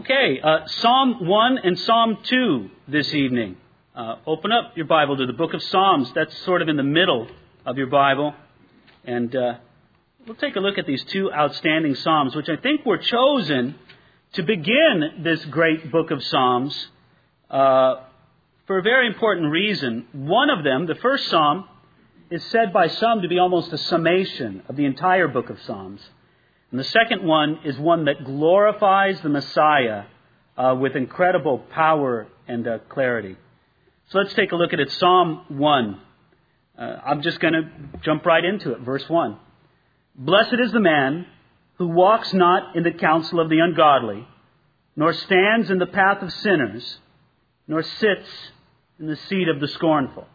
Okay, Psalm 1 and Psalm 2 this evening. Open up your Bible to the book of Psalms. That's sort of in the middle of your Bible. And we'll take a look at these two outstanding Psalms, which I think were chosen to begin this great book of Psalms for a very important reason. One of them, the first Psalm, is said by some to be almost a summation of the entire book of Psalms. And the second one is one that glorifies the Messiah with incredible power and clarity. So let's take a look at it. Psalm 1. I'm just going to jump right into it. Verse 1. Blessed is the man who walks not in the counsel of the ungodly, nor stands in the path of sinners, nor sits in the seat of the scornful.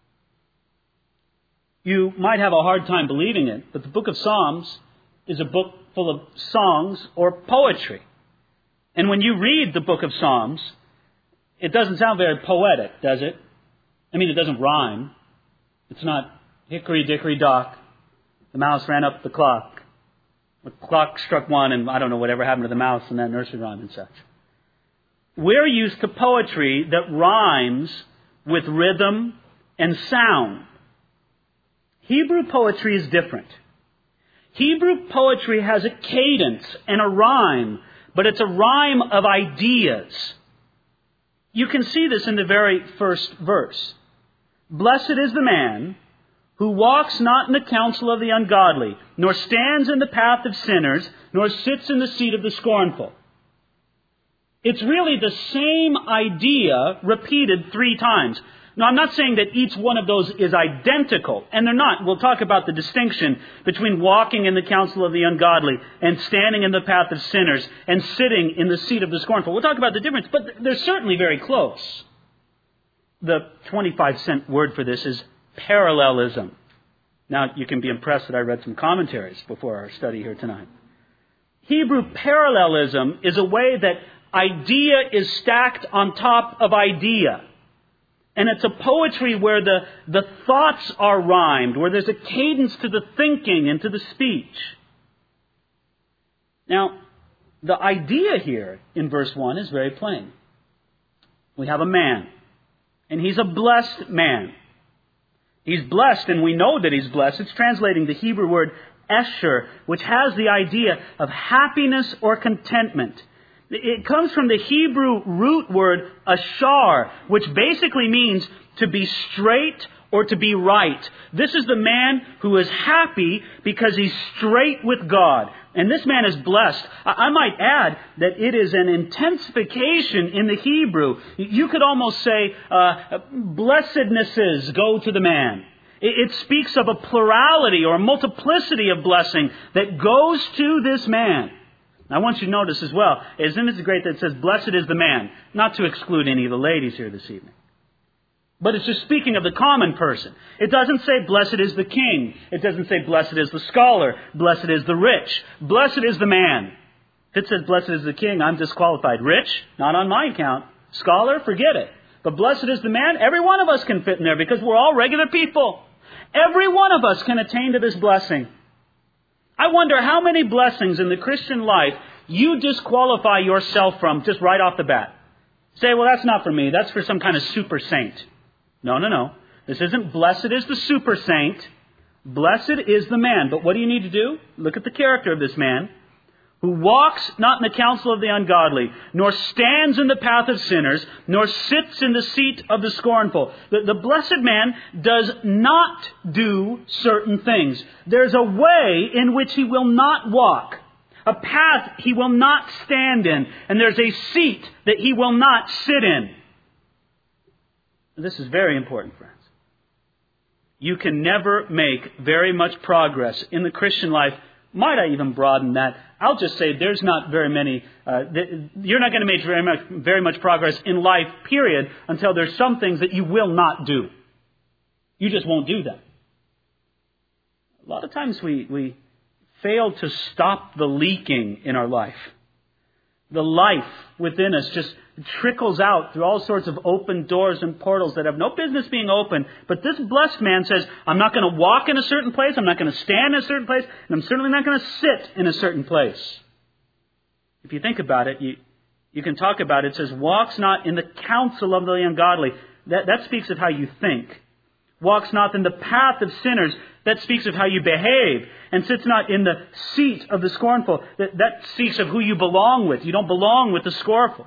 You might have a hard time believing it, but the book of Psalms is a book full of songs or poetry. And when you read the book of Psalms, it doesn't sound very poetic, does it? I mean, it doesn't rhyme. It's not hickory dickory dock. The mouse ran up the clock. The clock struck one, and I don't know whatever happened to the mouse in that nursery rhyme and such. We're used to poetry that rhymes with rhythm and sound. Hebrew poetry is different. Hebrew poetry has a cadence and a rhyme, but it's a rhyme of ideas. You can see this in the very first verse. Blessed is the man who walks not in the counsel of the ungodly, nor stands in the path of sinners, nor sits in the seat of the scornful. It's really the same idea repeated 3 times. Now, I'm not saying that each one of those is identical, and they're not. We'll talk about the distinction between walking in the counsel of the ungodly and standing in the path of sinners and sitting in the seat of the scornful. We'll talk about the difference, but they're certainly very close. The 25-cent word for this is parallelism. Now, you can be impressed that I read some commentaries before our study here tonight. Hebrew parallelism is a way that idea is stacked on top of idea. And it's a poetry where the thoughts are rhymed, where there's a cadence to the thinking and to the speech. Now, the idea here in verse 1 is very plain. We have a man, and he's a blessed man. He's blessed, and we know that he's blessed. It's translating the Hebrew word esher, which has the idea of happiness or contentment. It comes from the Hebrew root word ashar, which basically means to be straight or to be right. This is the man who is happy because he's straight with God. And this man is blessed. I might add that it is an intensification in the Hebrew. You could almost say, blessednesses go to the man. It speaks of a plurality or a multiplicity of blessing that goes to this man. I want you to notice as well, isn't it great that it says, blessed is the man, not to exclude any of the ladies here this evening. But it's just speaking of the common person. It doesn't say, blessed is the king. It doesn't say, blessed is the scholar. Blessed is the rich. Blessed is the man. If it says, blessed is the king, I'm disqualified. Rich? Not on my account. Scholar? Forget it. But blessed is the man? Every one of us can fit in there because we're all regular people. Every one of us can attain to this blessing. I wonder how many blessings in the Christian life you disqualify yourself from just right off the bat. Say, well, that's not for me. That's for some kind of super saint. No. This isn't blessed is the super saint. Blessed is the man. But what do you need to do? Look at the character of this man. Who walks not in the counsel of the ungodly, nor stands in the path of sinners, nor sits in the seat of the scornful. The blessed man does not do certain things. There's a way in which he will not walk, a path he will not stand in, and there's a seat that he will not sit in. This is very important, friends. You can never make very much progress in the Christian life. Might I even broaden that? I'll just say there's not very many, you're not going to make very much progress in life, period, until there's some things that you will not do. You just won't do them. A lot of times we fail to stop the leaking in our life. The life within us just trickles out through all sorts of open doors and portals that have no business being open. But this blessed man says, I'm not going to walk in a certain place, I'm not going to stand in a certain place, and I'm certainly not going to sit in a certain place. If you think about it, You can talk about it. It says, walks not in the counsel of the ungodly. That speaks of how you think. Walks not in the path of sinners. That speaks of how you behave. And sits not in the seat of the scornful. That speaks of who you belong with. You don't belong with the scornful.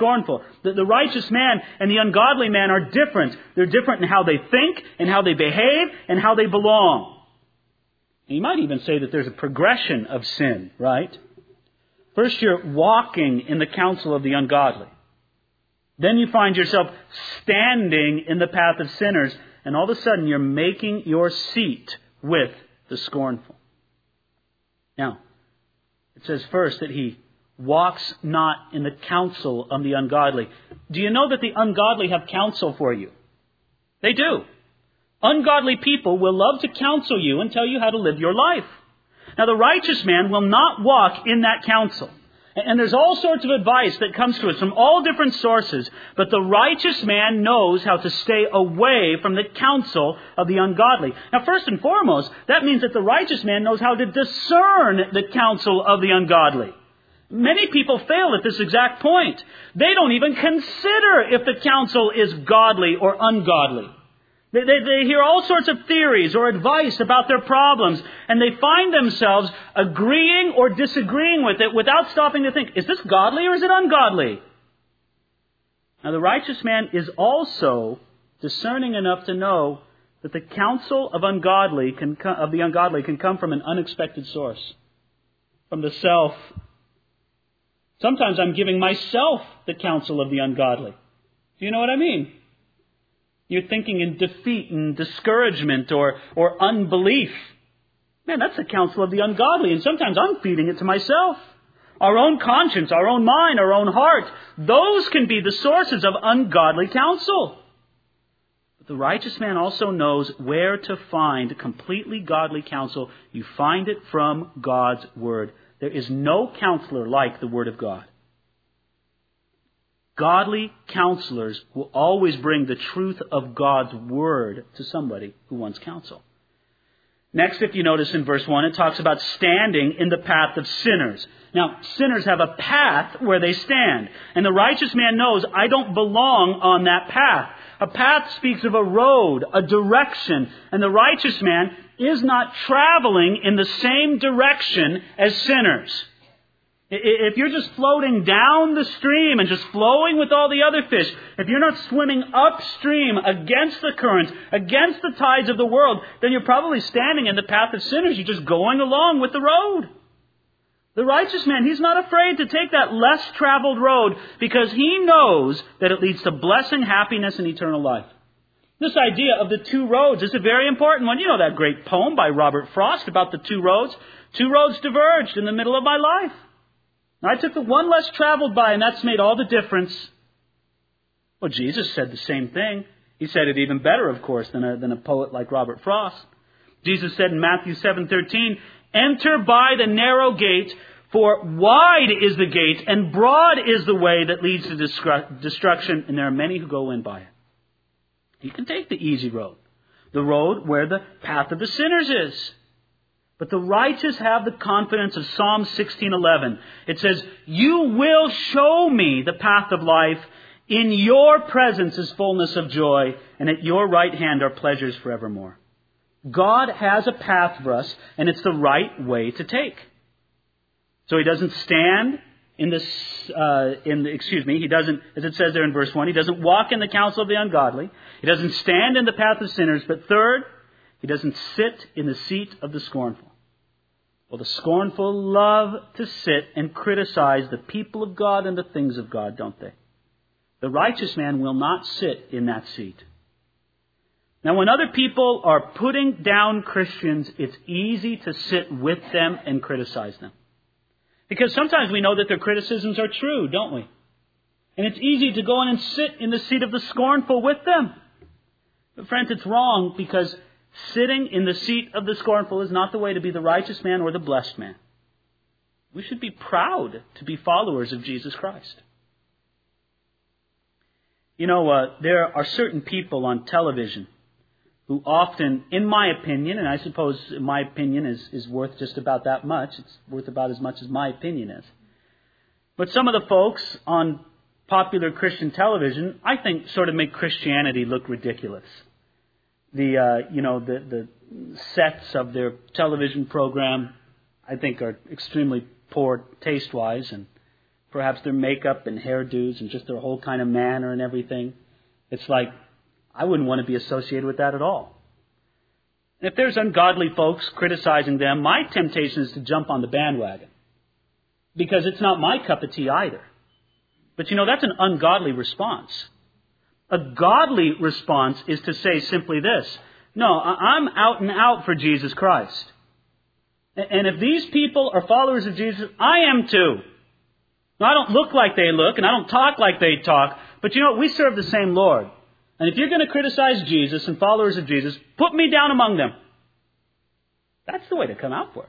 The righteous man and the ungodly man are different. They're different in how they think and how they behave and how they belong. And you might even say that there's a progression of sin, right? First you're walking in the counsel of the ungodly. Then you find yourself standing in the path of sinners. And all of a sudden you're making your seat with the scornful. Now, it says first that he walks not in the counsel of the ungodly. Do you know that the ungodly have counsel for you? They do. Ungodly people will love to counsel you and tell you how to live your life. Now, the righteous man will not walk in that counsel. And there's all sorts of advice that comes to us from all different sources. But the righteous man knows how to stay away from the counsel of the ungodly. Now, first and foremost, that means that the righteous man knows how to discern the counsel of the ungodly. Many people fail at this exact point. They don't even consider if the counsel is godly or ungodly. They hear all sorts of theories or advice about their problems, and they find themselves agreeing or disagreeing with it without stopping to think, is this godly or is it ungodly? Now, the righteous man is also discerning enough to know that the counsel of the ungodly can come from an unexpected source, from the self. Sometimes I'm giving myself the counsel of the ungodly. Do you know what I mean? You're thinking in defeat and discouragement or unbelief. Man, that's the counsel of the ungodly. And sometimes I'm feeding it to myself. Our own conscience, our own mind, our own heart. Those can be the sources of ungodly counsel. But the righteous man also knows where to find completely godly counsel. You find it from God's Word. There is no counselor like the Word of God. Godly counselors will always bring the truth of God's Word to somebody who wants counsel. Next, if you notice in verse 1, it talks about standing in the path of sinners. Now, sinners have a path where they stand. And the righteous man knows, I don't belong on that path. A path speaks of a road, a direction. And the righteous man is not traveling in the same direction as sinners. If you're just floating down the stream and just flowing with all the other fish, if you're not swimming upstream against the currents, against the tides of the world, then you're probably standing in the path of sinners. You're just going along with the road. The righteous man, he's not afraid to take that less traveled road because he knows that it leads to blessing, happiness, and eternal life. This idea of the two roads is a very important one. You know that great poem by Robert Frost about the two roads. Two roads diverged in the middle of my life. I took the one less traveled by, and that's made all the difference. Well, Jesus said the same thing. He said it even better, of course, than a poet like Robert Frost. Jesus said in Matthew 7:13, enter by the narrow gate, for wide is the gate, and broad is the way that leads to destruction, and there are many who go in by it. You can take the easy road, the road where the path of the sinners is. But the righteous have the confidence of Psalm 16:11. It says, you will show me the path of life. In your presence is fullness of joy, and at your right hand are pleasures forevermore. God has a path for us, and it's the right way to take. So he doesn't stand he doesn't, as it says there in verse 1, he doesn't walk in the counsel of the ungodly. He doesn't stand in the path of sinners. But third, he doesn't sit in the seat of the scornful. Well, the scornful love to sit and criticize the people of God and the things of God, don't they? The righteous man will not sit in that seat. Now, when other people are putting down Christians, it's easy to sit with them and criticize them. Because sometimes we know that their criticisms are true, don't we? And it's easy to go in and sit in the seat of the scornful with them. But friends, it's wrong, because sitting in the seat of the scornful is not the way to be the righteous man or the blessed man. We should be proud to be followers of Jesus Christ. You know, there are certain people on television who often, in my opinion, and I suppose my opinion is worth just about that much. It's worth about as much as my opinion is. But some of the folks on popular Christian television, I think, sort of make Christianity look ridiculous. The sets of their television program, I think, are extremely poor taste-wise, and perhaps their makeup and hairdos and just their whole kind of manner and everything. It's like, I wouldn't want to be associated with that at all. And if there's ungodly folks criticizing them, my temptation is to jump on the bandwagon, because it's not my cup of tea either. But that's an ungodly response. A godly response is to say simply this: no, I'm out and out for Jesus Christ. And if these people are followers of Jesus, I am too. Now, I don't look like they look, and I don't talk like they talk, but we serve the same Lord. And if you're going to criticize Jesus and followers of Jesus, put me down among them. That's the way to come out for it.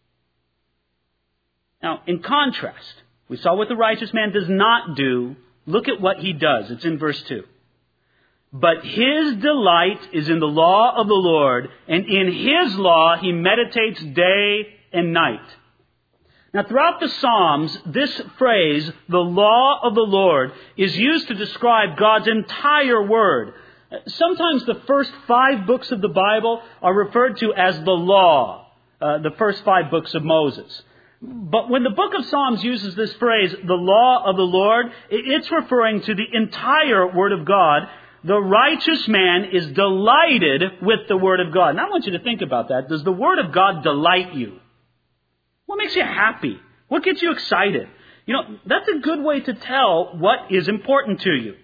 Now, in contrast, we saw what the righteous man does not do. Look at what he does. It's in verse 2. But his delight is in the law of the Lord, and in his law he meditates day and night. Now, throughout the Psalms, this phrase, the law of the Lord, is used to describe God's entire word. Sometimes the first 5 books of the Bible are referred to as the law, the first 5 books of Moses. But when the book of Psalms uses this phrase, the law of the Lord, it's referring to the entire word of God. The righteous man is delighted with the word of God. Now I want you to think about that. Does the word of God delight you? What makes you happy? What gets you excited? That's a good way to tell what is important to you.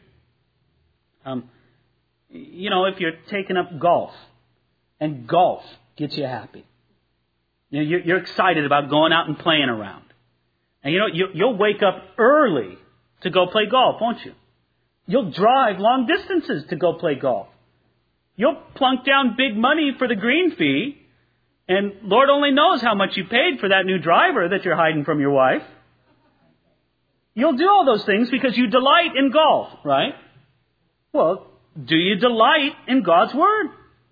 If you're taking up golf, and golf gets you happy. You're excited about going out and playing around. And you'll wake up early to go play golf, won't you? You'll drive long distances to go play golf. You'll plunk down big money for the green fee, and Lord only knows how much you paid for that new driver that you're hiding from your wife. You'll do all those things because you delight in golf, right? Well, do you delight in God's Word?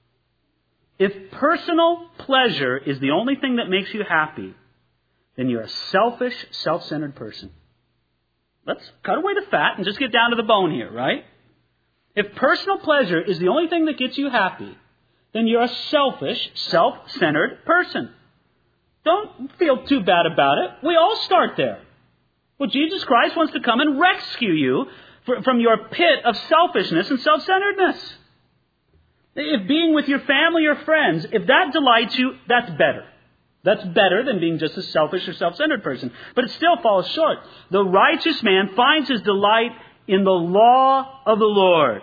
If personal pleasure is the only thing that makes you happy, then you're a selfish, self-centered person. Let's cut away the fat and just get down to the bone here, right? If personal pleasure is the only thing that gets you happy, then you're a selfish, self-centered person. Don't feel too bad about it. We all start there. Well, Jesus Christ wants to come and rescue you from your pit of selfishness and self-centeredness. If being with your family or friends, if that delights you, that's better. That's better than being just a selfish or self-centered person. But it still falls short. The righteous man finds his delight in the law of the Lord.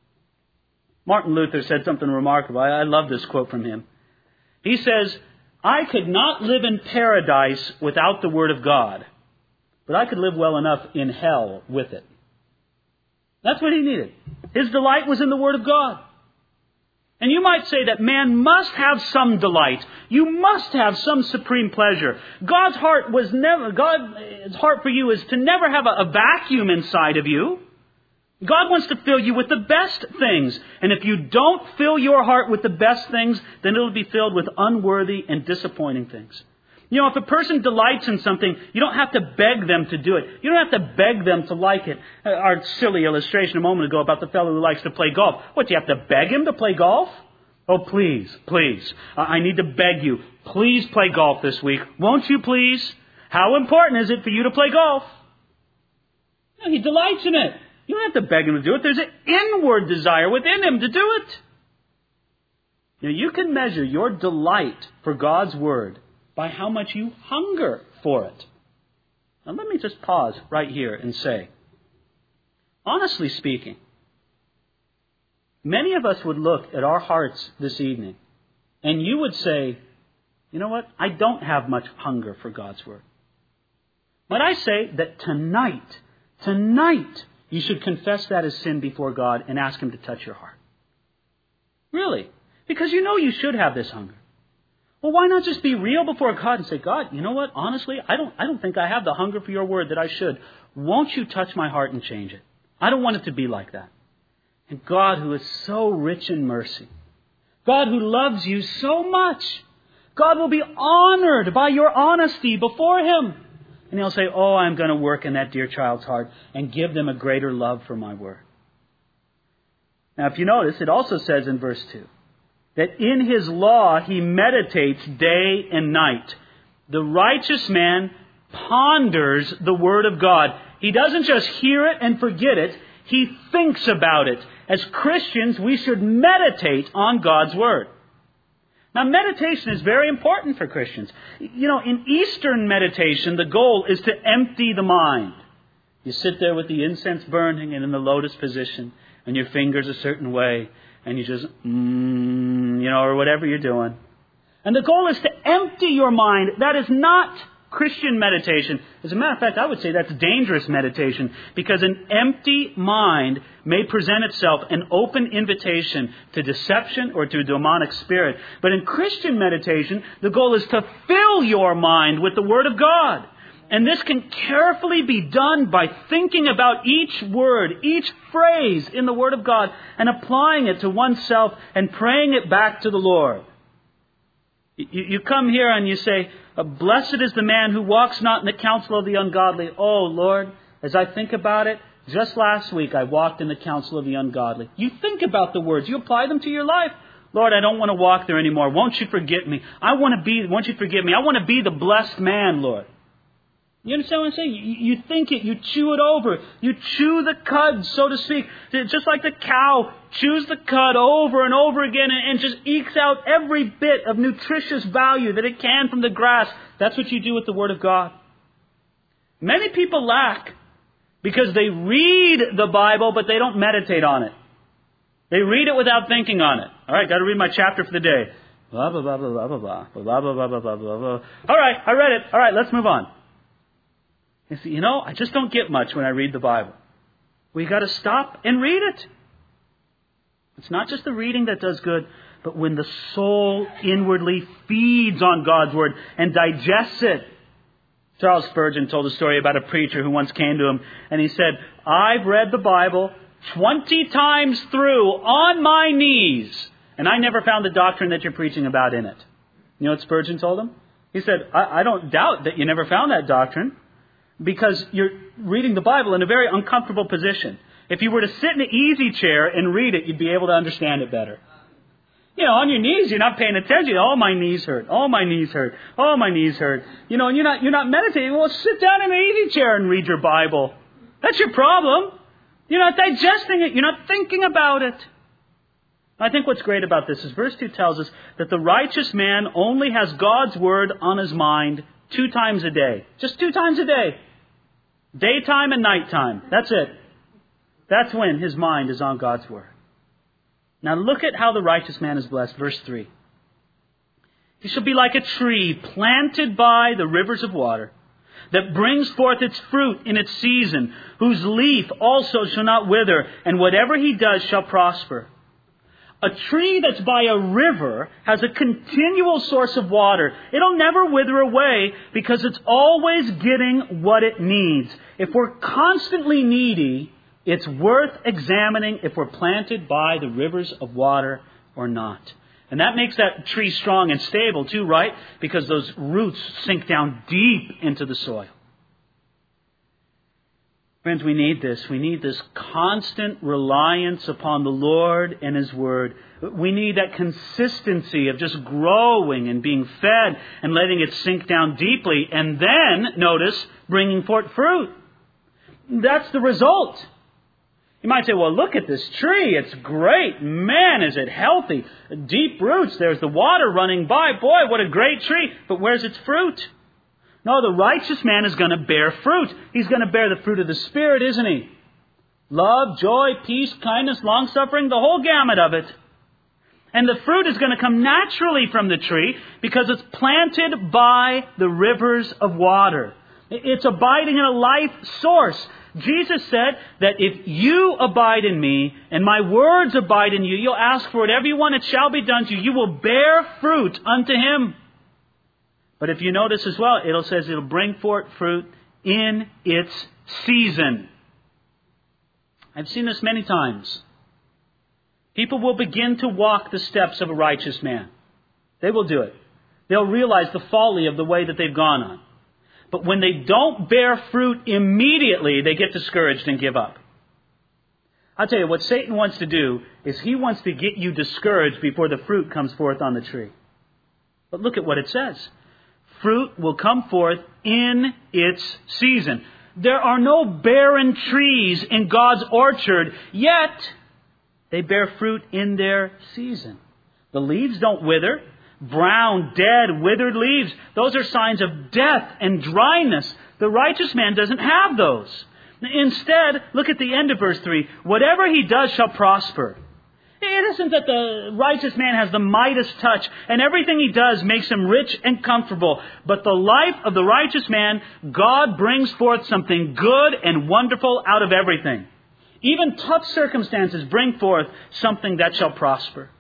Martin Luther said something remarkable. I love this quote from him. He says, I could not live in paradise without the Word of God, but I could live well enough in hell with it. That's what he needed. His delight was in the Word of God. And you might say that man must have some delight. You must have some supreme pleasure. God's heart for you is to never have a vacuum inside of you. God wants to fill you with the best things. And if you don't fill your heart with the best things, then it'll be filled with unworthy and disappointing things. If a person delights in something, you don't have to beg them to do it. You don't have to beg them to like it. Our silly illustration a moment ago about the fellow who likes to play golf. What, do you have to beg him to play golf? Oh, please. I need to beg you. Please play golf this week. Won't you please? How important is it for you to play golf? He delights in it. You don't have to beg him to do it. There's an inward desire within him to do it. You can measure your delight for God's Word by how much you hunger for it. Now let me just pause right here and say, honestly speaking, many of us would look at our hearts this evening and you would say, you know what? I don't have much hunger for God's Word. Might I say that tonight, you should confess that as sin before God and ask Him to touch your heart. Really? Because you should have this hunger. Well, why not just be real before God and say, God, you know what? Honestly, I don't think I have the hunger for your Word that I should. Won't you touch my heart and change it? I don't want it to be like that. And God, who is so rich in mercy, God who loves you so much, God will be honored by your honesty before Him. And he'll say, oh, I'm going to work in that dear child's heart and give them a greater love for my word. Now, if you notice, it also says in verse 2 that in his law he meditates day and night. The righteous man ponders the word of God. He doesn't just hear it and forget it. He thinks about it. As Christians, we should meditate on God's word. Now, meditation is very important for Christians. You know, in Eastern meditation, the goal is to empty the mind. You sit there with the incense burning and in the lotus position, and your fingers a certain way, and you just, or whatever you're doing. And the goal is to empty your mind. That is not Christian meditation. As a matter of fact, I would say that's dangerous meditation, because an empty mind may present itself an open invitation to deception or to a demonic spirit. But in Christian meditation, the goal is to fill your mind with the Word of God. And this can carefully be done by thinking about each word, each phrase in the Word of God, and applying it to oneself and praying it back to the Lord. You come here and you say, blessed is the man who walks not in the counsel of the ungodly. Oh, Lord, as I think about it, just last week I walked in the counsel of the ungodly. You think about the words. You apply them to your life. Lord, I don't want to walk there anymore. Won't you forget me? Won't you forgive me? I want to be the blessed man, Lord. You understand what I'm saying? You think it, you chew it over. You chew the cud, so to speak. Just like the cow chews the cud over and over again and just ekes out every bit of nutritious value that it can from the grass. That's what you do with the Word of God. Many people lack because they read the Bible, but they don't meditate on it. They read it without thinking on it. All right, got to read my chapter for the day. Blah, blah, blah, blah, blah, blah, blah, blah, blah, blah, blah, blah, blah. All right, I read it. All right, let's move on. You see, I just don't get much when I read the Bible. We got to stop and read it. It's not just the reading that does good, but when the soul inwardly feeds on God's Word and digests it. Charles Spurgeon told a story about a preacher who once came to him and he said, I've read the Bible 20 times through on my knees, and I never found the doctrine that you're preaching about in it. You know what Spurgeon told him? He said, I don't doubt that you never found that doctrine, because you're reading the Bible in a very uncomfortable position. If you were to sit in an easy chair and read it, you'd be able to understand it better. On your knees, you're not paying attention. Oh, my knees hurt. Oh, my knees hurt. Oh, my knees hurt. And you're not meditating. Well, sit down in an easy chair and read your Bible. That's your problem. You're not digesting it. You're not thinking about it. I think what's great about this is verse 2 tells us that the righteous man only has God's Word on his mind 2 times a day. Just 2 times a day. Daytime and nighttime. That's it. That's when his mind is on God's Word. Now look at how the righteous man is blessed. Verse 3. He shall be like a tree planted by the rivers of water, that brings forth its fruit in its season, whose leaf also shall not wither, and whatever he does shall prosper. A tree that's by a river has a continual source of water. It'll never wither away because it's always getting what it needs. If we're constantly needy, it's worth examining if we're planted by the rivers of water or not. And that makes that tree strong and stable too, right? Because those roots sink down deep into the soil. Friends, we need this. We need this constant reliance upon the Lord and His Word. We need that consistency of just growing and being fed and letting it sink down deeply. And then, notice, bringing forth fruit. That's the result. You might say, well, look at this tree. It's great. Man, is it healthy. Deep roots. There's the water running by. Boy, what a great tree. But where's its fruit? No, the righteous man is going to bear fruit. He's going to bear the fruit of the Spirit, isn't he? Love, joy, peace, kindness, long-suffering, the whole gamut of it. And the fruit is going to come naturally from the tree because it's planted by the rivers of water. It's abiding in a life source. Jesus said that if you abide in me and my words abide in you, you'll ask for whatever you want, it shall be done to you. You will bear fruit unto Him. But if you notice as well, it says it'll bring forth fruit in its season. I've seen this many times. People will begin to walk the steps of a righteous man. They will do it. They'll realize the folly of the way that they've gone on. But when they don't bear fruit immediately, they get discouraged and give up. I'll tell you, what Satan wants to do is he wants to get you discouraged before the fruit comes forth on the tree. But look at what it says. Fruit will come forth in its season. There are no barren trees in God's orchard, yet they bear fruit in their season. The leaves don't wither. Brown, dead, withered leaves, those are signs of death and dryness. The righteous man doesn't have those. Instead, look at the end of verse 3. Whatever he does shall prosper. It isn't that the righteous man has the Midas touch and everything he does makes him rich and comfortable. But the life of the righteous man, God brings forth something good and wonderful out of everything. Even tough circumstances bring forth something that shall prosper.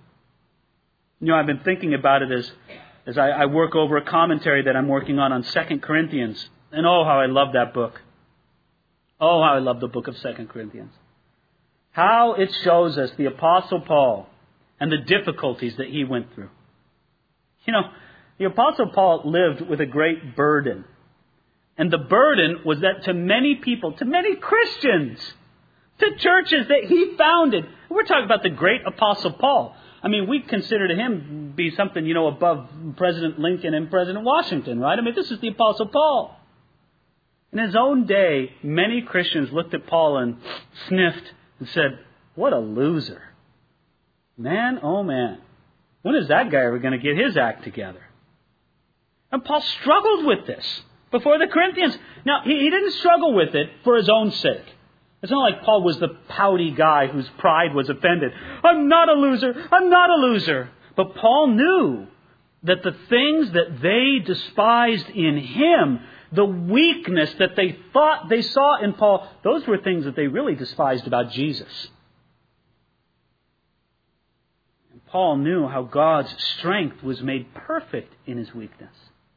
You know, I've been thinking about it as I work over a commentary that I'm working on 2 Corinthians. And oh, how I love that book. Oh, how I love the book of 2 Corinthians. How it shows us the Apostle Paul and the difficulties that he went through. You know, the Apostle Paul lived with a great burden. And the burden was that to many people, to many Christians, to churches that he founded. We're talking about the great Apostle Paul. I mean, we consider him be something, you know, above President Lincoln and President Washington, right? I mean, this is the Apostle Paul. In his own day, many Christians looked at Paul and sniffed and said, what a loser. Man, oh man. When is that guy ever going to get his act together? And Paul struggled with this before the Corinthians. Now, he didn't struggle with it for his own sake. It's not like Paul was the pouty guy whose pride was offended. I'm not a loser. I'm not a loser. But Paul knew that the things that they despised in him, the weakness that they thought they saw in Paul, those were things that they really despised about Jesus. And Paul knew how God's strength was made perfect in his weakness.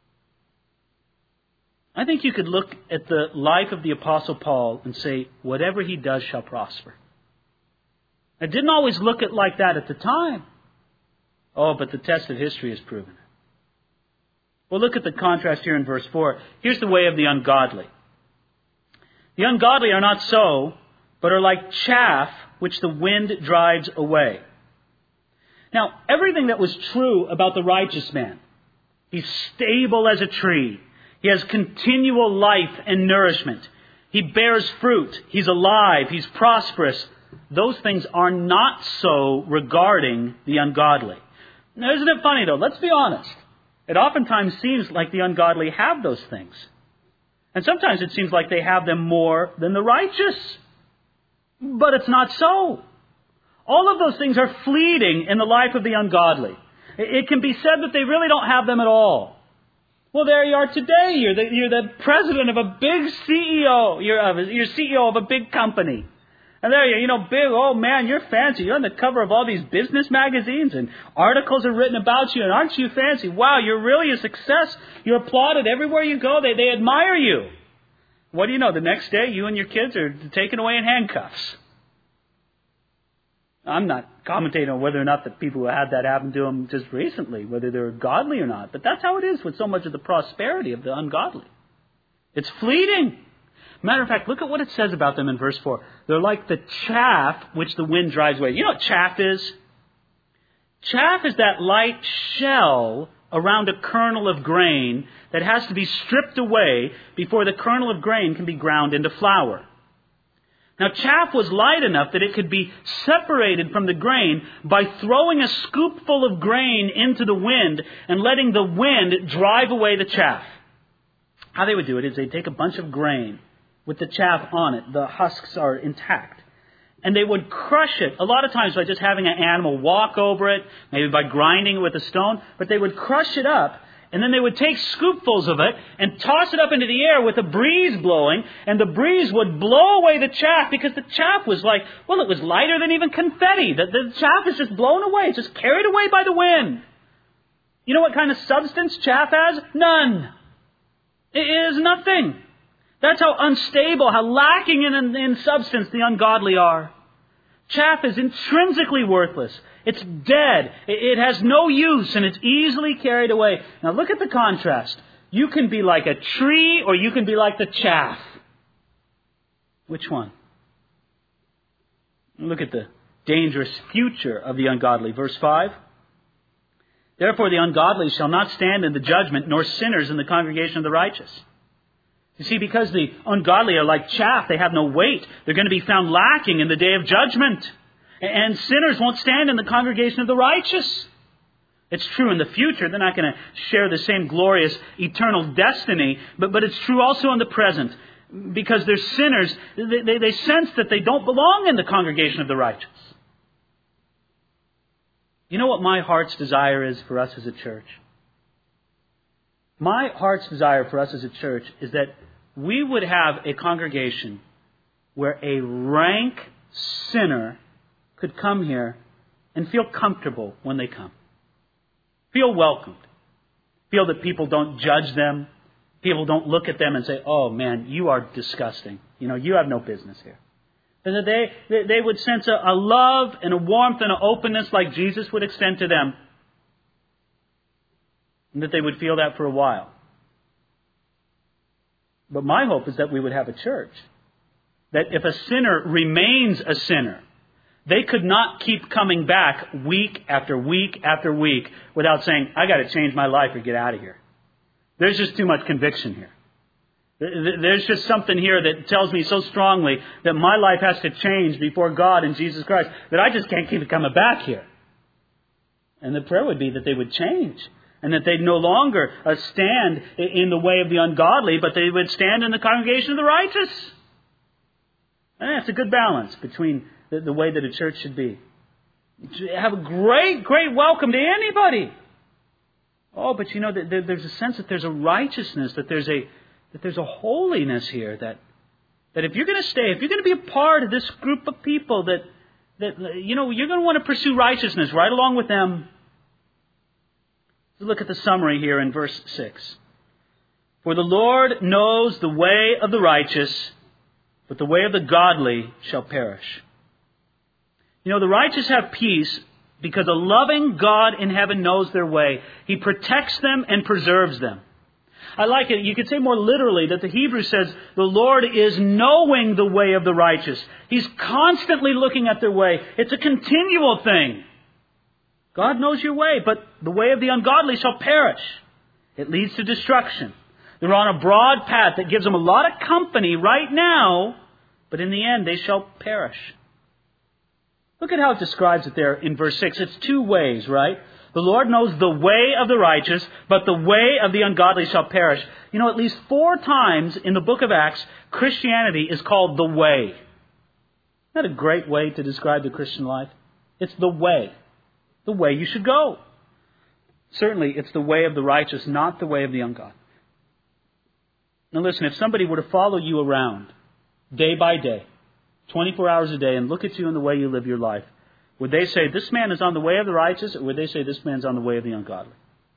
I think you could look at the life of the Apostle Paul and say, whatever he does shall prosper. I didn't always look at it like that at the time. Oh, but the test of history has proven it. Well, look at the contrast here in verse 4. Here's the way of the ungodly. The ungodly are not so, but are like chaff which the wind drives away. Now, everything that was true about the righteous man, he's stable as a tree. He has continual life and nourishment. He bears fruit. He's alive. He's prosperous. Those things are not so regarding the ungodly. Now, isn't it funny, though? Let's be honest. It oftentimes seems like the ungodly have those things. And sometimes it seems like they have them more than the righteous. But it's not so. All of those things are fleeting in the life of the ungodly. It can be said that they really don't have them at all. Well, there you are today. You're the president of a big CEO. You're CEO of a big company. And there you are, big, oh man, you're fancy. You're on the cover of all these business magazines and articles are written about you. And aren't you fancy? Wow, you're really a success. You're applauded everywhere you go. They admire you. What do you know? The next day, you and your kids are taken away in handcuffs. I'm not commentating on whether or not the people who had that happen to them just recently, whether they're godly or not. But that's how it is with so much of the prosperity of the ungodly. It's fleeting. Matter of fact, look at what it says about them in verse 4. They're like the chaff which the wind drives away. You know what chaff is? Chaff is that light shell around a kernel of grain that has to be stripped away before the kernel of grain can be ground into flour. Now, chaff was light enough that it could be separated from the grain by throwing a scoopful of grain into the wind and letting the wind drive away the chaff. How they would do it is they'd take a bunch of grain with the chaff on it. The husks are intact. And they would crush it, a lot of times by just having an animal walk over it, maybe by grinding it with a stone, but they would crush it up. And then they would take scoopfuls of it and toss it up into the air with a breeze blowing. And the breeze would blow away the chaff because the chaff was it was lighter than even confetti. The chaff is just blown away. It's just carried away by the wind. You know what kind of substance chaff has? None. It is nothing. That's how unstable, how lacking in substance the ungodly are. Chaff is intrinsically worthless. It's dead. It has no use and it's easily carried away. Now look at the contrast. You can be like a tree or you can be like the chaff. Which one? Look at the dangerous future of the ungodly. Verse 5. Therefore the ungodly shall not stand in the judgment, nor sinners in the congregation of the righteous. You see, because the ungodly are like chaff, they have no weight. They're going to be found lacking in the day of judgment. And sinners won't stand in the congregation of the righteous. It's true in the future. They're not going to share the same glorious eternal destiny. But it's true also in the present. Because they're sinners, they sense that they don't belong in the congregation of the righteous. You know what my heart's desire is for us as a church? My heart's desire for us as a church is that we would have a congregation where a rank sinner could come here and feel comfortable when they come. Feel welcomed. Feel that people don't judge them. People don't look at them and say, oh man, you are disgusting. You have no business here. And that they would sense a love and a warmth and an openness like Jesus would extend to them. And that they would feel that for a while. But my hope is that we would have a church that if a sinner remains a sinner, they could not keep coming back week after week after week without saying, I got to change my life or get out of here. There's just too much conviction here. There's just something here that tells me so strongly that my life has to change before God and Jesus Christ that I just can't keep coming back here. And the prayer would be that they would change and that they'd no longer stand in the way of the ungodly, but they would stand in the congregation of the righteous. And that's a good balance between the way that a church should be. Have a great, great welcome to anybody. Oh, but there's a sense that there's a righteousness, that there's a holiness here, that if you're going to stay, if you're going to be a part of this group of people, that you're going to want to pursue righteousness right along with them. Look at the summary here in verse 6. For the Lord knows the way of the righteous, but the way of the godly shall perish. The righteous have peace because a loving God in heaven knows their way. He protects them and preserves them. I like it. You could say more literally that the Hebrew says the Lord is knowing the way of the righteous. He's constantly looking at their way. It's a continual thing. God knows your way, but the way of the ungodly shall perish. It leads to destruction. They're on a broad path that gives them a lot of company right now, but in the end they shall perish. Look at how it describes it there in verse 6. It's two ways, right? The Lord knows the way of the righteous, but the way of the ungodly shall perish. At least 4 times in the book of Acts, Christianity is called the way. Isn't that a great way to describe the Christian life? It's the way. The way you should go. Certainly, it's the way of the righteous, not the way of the ungodly. Now listen, if somebody were to follow you around day by day, 24 hours a day, and look at you in the way you live your life, would they say, this man is on the way of the righteous, or would they say, this man's on the way of the ungodly?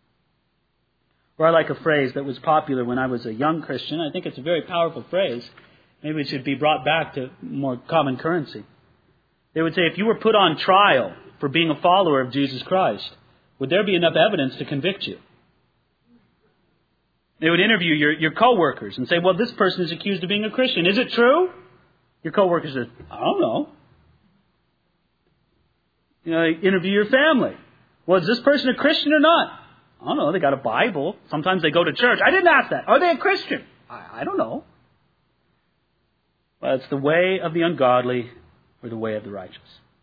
Or I like a phrase that was popular when I was a young Christian. I think it's a very powerful phrase. Maybe it should be brought back to more common currency. They would say, if you were put on trial for being a follower of Jesus Christ, would there be enough evidence to convict you? They would interview your co-workers and say, well, this person is accused of being a Christian. Is it true? Your co-workers say, I don't know. Interview your family. Well, is this person a Christian or not? I don't know. They got a Bible. Sometimes they go to church. I didn't ask that. Are they a Christian? I don't know. Well, it's the way of the ungodly or the way of the righteous.